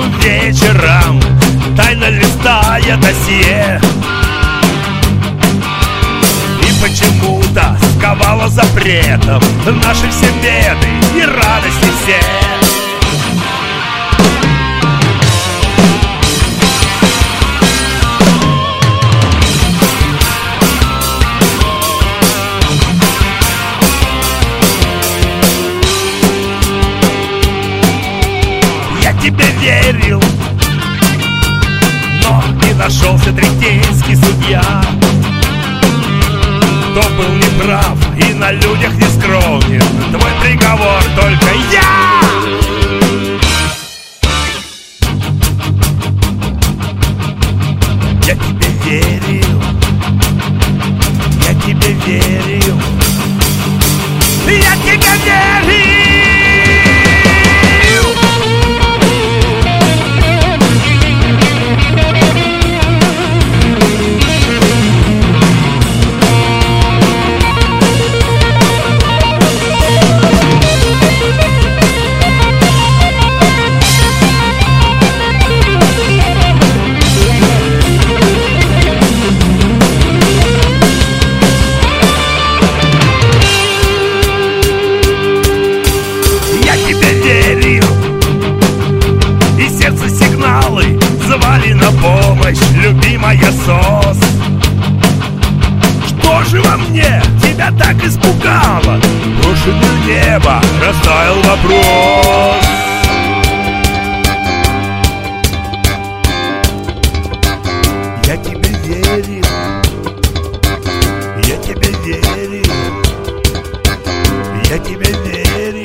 вечерам, тайно листая досье. И почему-то сковала запретом наши все беды и радости все. Тебе верил, но не нашелся третейский судья, кто был неправ и на людях не скромен. Твой приговор только я. Я тебе верил, я тебе верил, я тебе верил. Звали на помощь, любимая СОС. Что же во мне тебя так испугало? Брошенное небо, растаял вопрос. Я тебе верил, я тебе верил, я тебе верил.